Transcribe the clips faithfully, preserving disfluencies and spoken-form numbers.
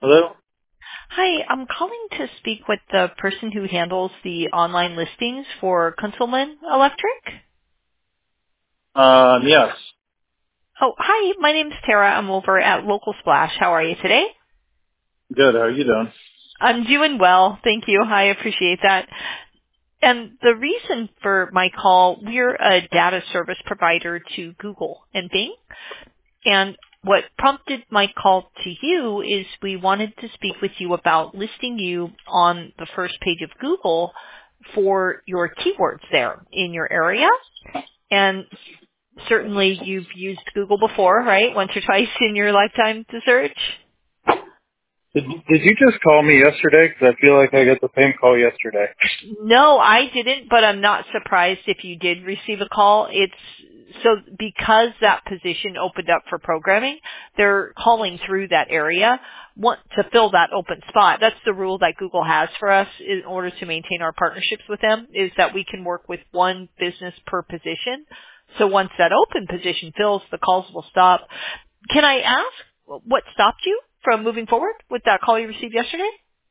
Hello? Hi, I'm calling to speak with the person who handles the online listings for Kunzelman Electric. Um, yes. Oh, hi, my name's Tara. I'm over at Local Splash. How are you today? Good. How are you doing? I'm doing well. Thank you. I appreciate that. And the reason for my call, we're a data service provider to Google and Bing. And what prompted my call to you is we wanted to speak with you about listing you on the first page of Google for your keywords there in your area. And certainly you've used Google before, right? Once or twice in your lifetime to search. Did, did you just call me yesterday? Because I feel like I got the same call yesterday. No, I didn't, but I'm not surprised if you did receive a call. It's so because that position opened up for programming, they're calling through that area want to fill that open spot. That's the rule that Google has for us in order to maintain our partnerships with them, is that we can work with one business per position. So once that open position fills, the calls will stop. Can I ask what stopped you from moving forward with that call you received yesterday?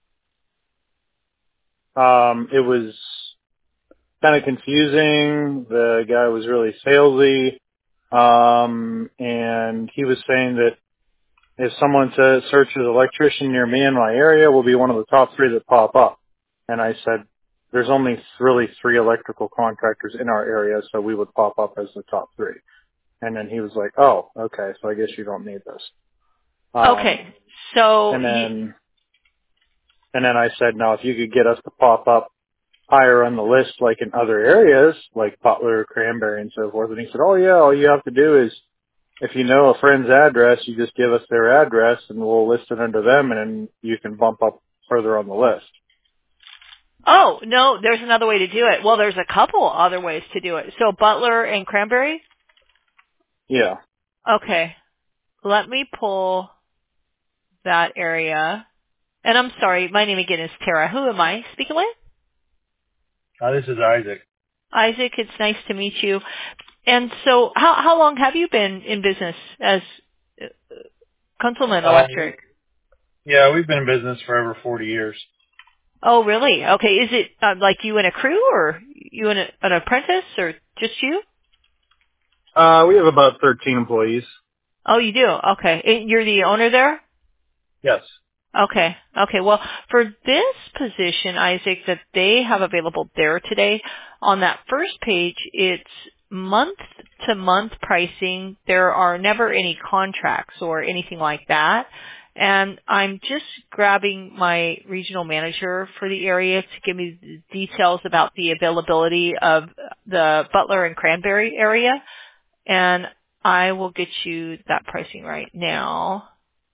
Um, it was kind of confusing. The guy was really salesy. Um, and he was saying that if someone says searches electrician near me in my area, we'll be one of the top three that pop up. And I said, there's only really three electrical contractors in our area, so we would pop up as the top three. And then he was like, oh, okay, so I guess you don't need this. Um, Okay. So and you, then And then I said, now if you could get us to pop up higher on the list, like in other areas, like Butler, Cranberry, and so forth. And he said, oh yeah, all you have to do is, if you know a friend's address, you just give us their address and we'll list it under them and then you can bump up further on the list. oh, no, there's another way to do it. Well, there's a couple other ways to do it. So Butler and Cranberry? Yeah. Okay. Let me pull that area. And I'm sorry, my name again is Tara. Who am I speaking with? Uh, this is Isaac. Isaac, it's nice to meet you. And so how how long have you been in business as uh, Kunzelman Um, Electric? yeah, we've been in business for over forty years. Oh, really? Okay. Is it uh, like you and a crew or you and a, an apprentice or just you? Uh, we have about thirteen employees. Oh, you do? Okay. And you're the owner there? Yes. Okay. Okay. Well, for this position, Isaac, that they have available there today, on that first page, it's month to month pricing. There are never any contracts or anything like that. And I'm just grabbing my regional manager for the area to give me the details about the availability of the Butler and Cranberry area. And I will get you that pricing right now.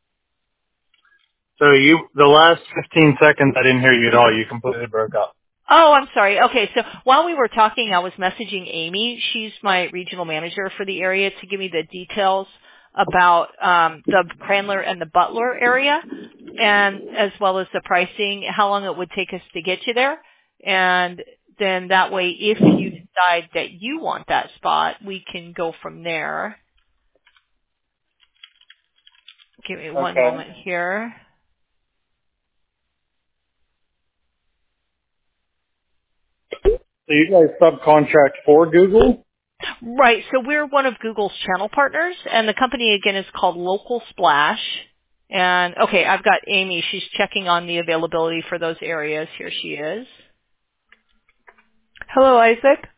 So you, the last fifteen seconds, I didn't hear you at all. You completely broke up. Oh, I'm sorry. Okay, so while we were talking, I was messaging Amy. She's my regional manager for the area to give me the details about um, the Cranler and the Butler area, and as well as the pricing, how long it would take us to get you there, and then that way, if you decide that you want that spot, we can go from there. Give me one Okay. moment here. So you guys subcontract for Google? Right. So we're one of Google's channel partners, and the company again is called Local Splash. And okay, I've got Amy. She's checking on the availability for those areas. Here she is. Hello, Isaac.